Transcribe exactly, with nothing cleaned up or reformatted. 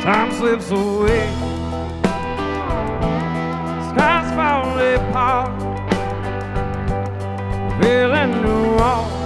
Time slips away, skies fall apart, feeling wrong.